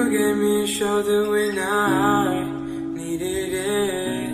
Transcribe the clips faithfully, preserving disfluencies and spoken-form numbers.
You gave me a shoulder when I needed it.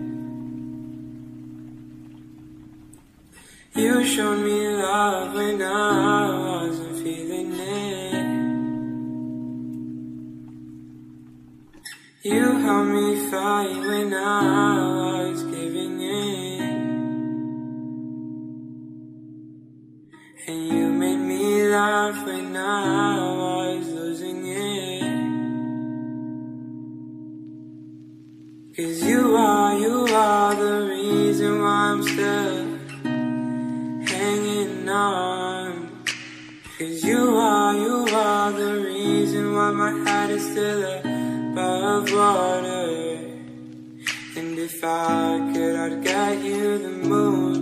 You showed me love when I wasn't feeling it. You helped me fight when I was giving in. And you made me laugh when I was losing it. 'Cause you are, you are the reason why I'm still hanging on. 'Cause you are, you are the reason why my head is still above water. And if I could, I'd get you the moon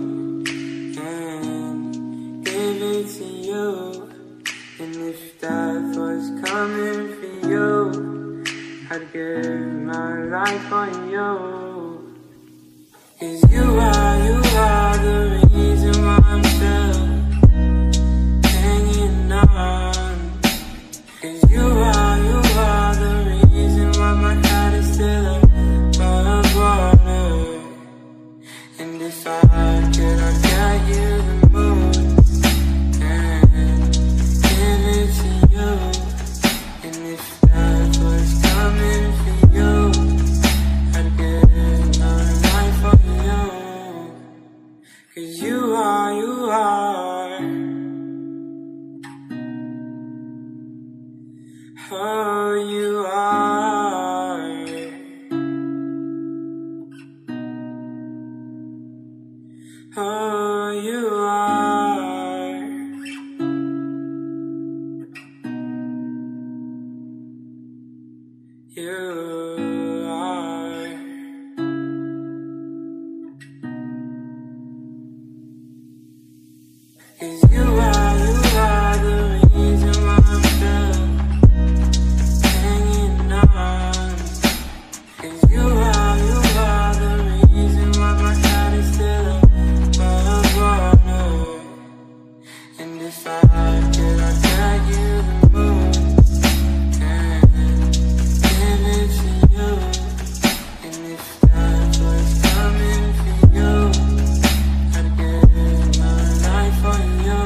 and give it to you. And if death was coming for you, I'd give my life on you. 'Cause you are, you are the reason why I'm still hanging on. 'Cause you are, you are the reason why my head is still above water. And if I could, I'd get you the moon and give it to you. And if death was coming for you, I'd give my life for you. 'Cause you are, you are. Oh, you are. Oh, you are. You are. 'Cause you are, you are the reason why I'm still hanging on. 'Cause you are, you are the reason why my head is still above water. And if I could, I'd get you the moon and give it to you. And if death was coming for you, I'd give my life for you.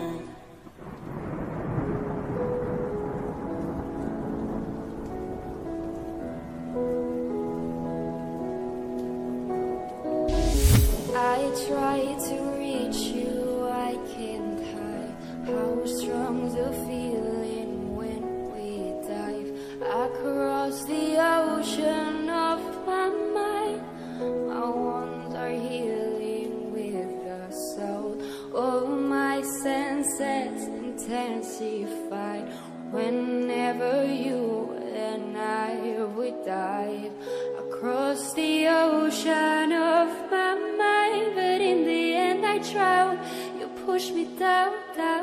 I try to reach you, I can't hide how strong the feeling when we dive across the ocean of my mind. My wounds are healing with the soul of my senses intensified. Whenever you and I would dive across the ocean of my mind, but in the end I drown. You push me down, down.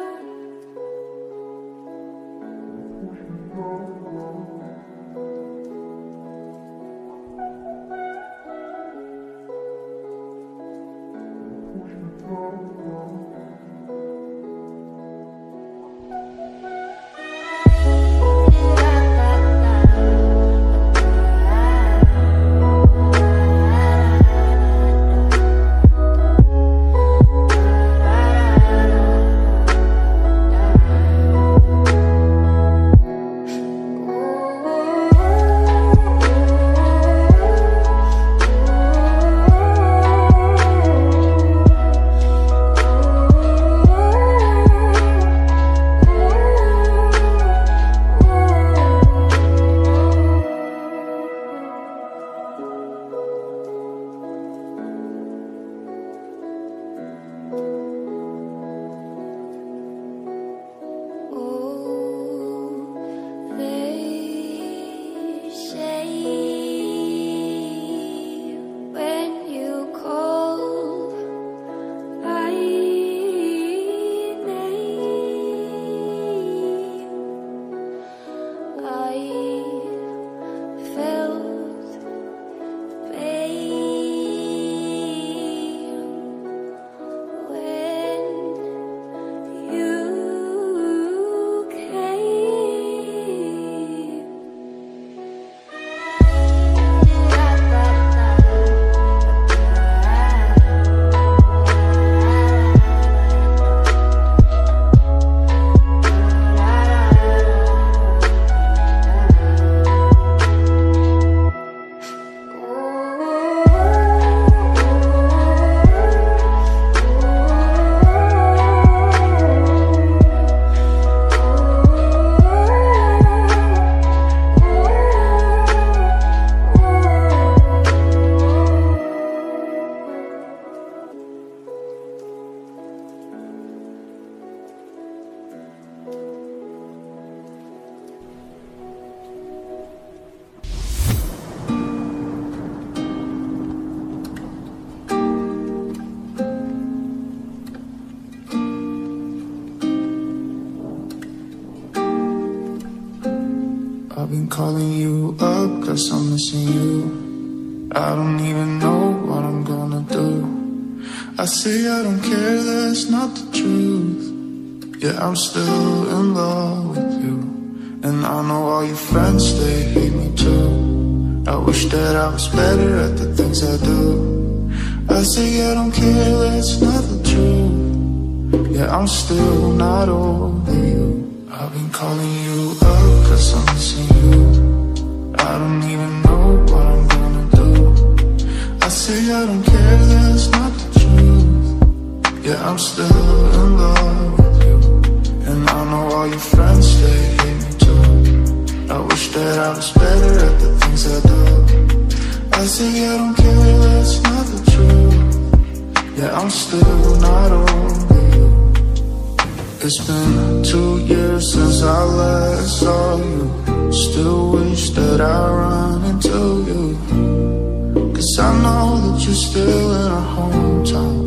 I've been calling you up cause I'm missing you. I don't even know what I'm gonna do. I say I don't care, that's not the truth. Yeah, I'm still in love with you. And I know all your friends, they hate me too. I wish that I was better at the things I do. I say I don't care, that's not the truth. Yeah, I'm still not over you. I've been calling you up cause I'm missing you. I don't even know what I'm gonna do. I say I don't care, that's not the truth. Yeah, I'm still in love with you. And I know all your friends, they hate me too. I wish that I was better at the things I do. I say I don't care, that's not the truth. Yeah, I'm still not over you. It's been two years since I last saw you. Still wish that I run into you. Cause I know that you're still in our hometown.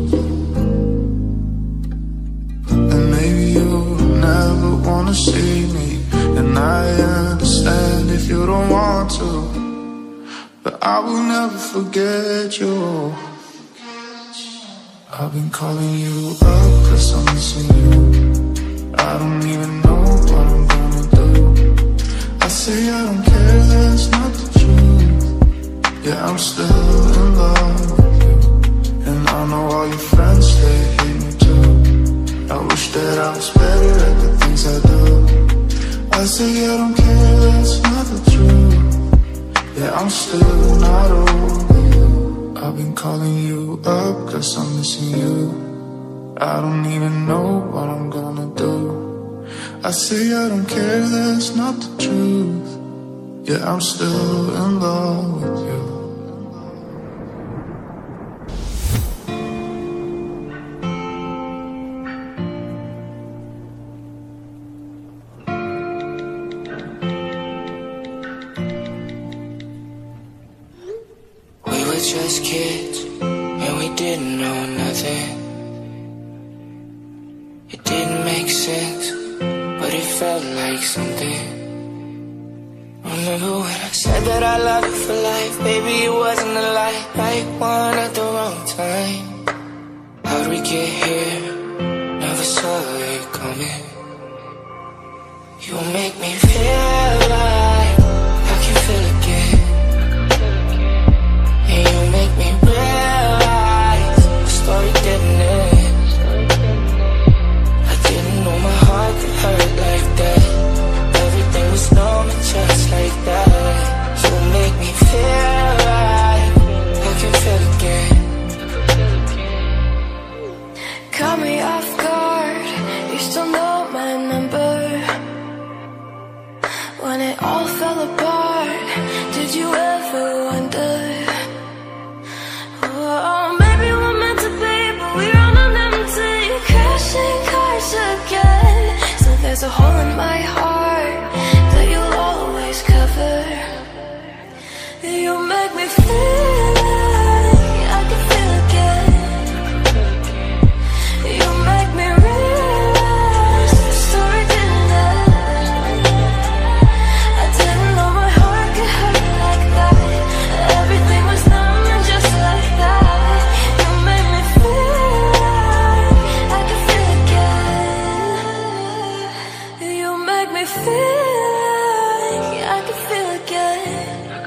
And maybe you never wanna see me. And I understand if you don't want to. But I will never forget you. I've been calling you up cause I'm missing you. I don't even know what I'm gonna do. I say I don't care, that's not the truth. Yeah, I'm still in love with you. And I know all your friends, they hate me too. I wish that I was better at the things I do. I say I don't care, that's not the truth. Yeah, I'm still not over you. I've been calling you up cause I'm missing you. I don't even know what I'm gonna do. I say I don't care, that's not the truth. Yeah, I'm still in love with you. We were just kids, and we didn't know nothing. It didn't make sense, but it felt like something. Remember when I said that I love you for life? Baby, it wasn't a lie. Right one at the wrong time. How'd we get here? Never saw it coming. You make me feel like I can feel again. And you make me realize the story didn't end. I didn't know my heart could hurt like that. Everything was numb and just like that. You make me feel like I can feel again. Caught me off guard, you still know my number. When it all fell apart, did you ever wonder? Oh, maybe we're meant to be, but we run on empty. Crashing cars again. So there's a hole in my heart that you'll always cover. You make me feel like I can feel again. You make me realize the story didn't end. I didn't know my heart could hurt like that. Everything was numb and just like that. You made me feel like I can feel again. You make me feel like I can feel again.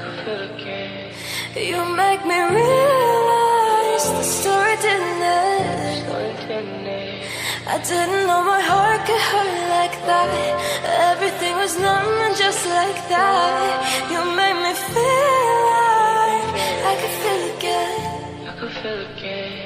You make me realize the story didn't end. I didn't know my heart could hurt like that. Everything was numb and just like that. You made me feel like I could feel again. I could feel again.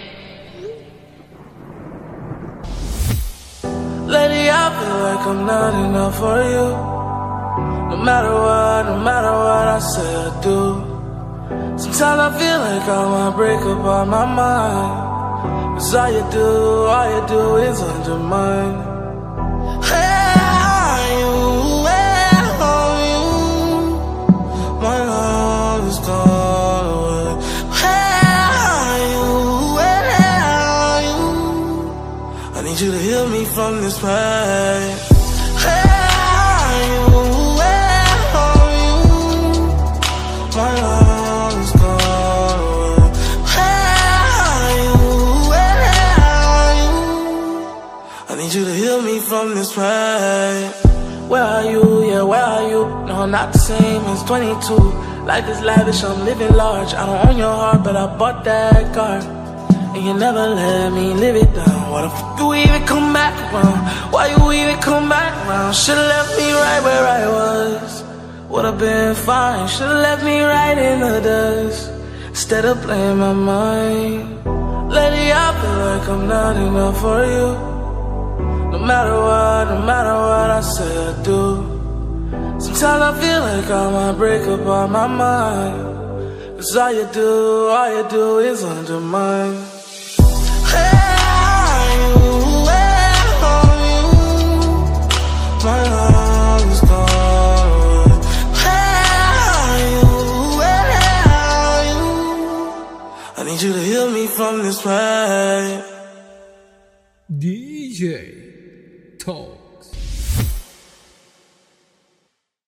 Lately I feel like I'm not enough for you. No matter what, no matter what I say or do. Sometimes I feel like I might break up on my mind. Cause all you do, all you do is undermine. Where are you? Where are you? My love is gone away. Where are you? Where are you? I need you to heal me from this pain. Where are you? Where are this way. Where are you, yeah, where are you? No, not the same as twenty-two. Life is lavish, I'm living large. I don't own your heart, but I bought that car. And you never let me live it down. Why the fuck you even come back around? Why you even come back around? Should've left me right where I was. Would've been fine. Should've left me right in the dust. Instead of playing my mind. Lately I feel like I'm not enough for you. No matter what, no matter what I say I do. Sometimes I feel like I might break up on my mind. Cause all you do, all you do is undermine. Where are you, where are you? My love is gone. Where are you, where are you? I need you to heal me from this pain. D J Tom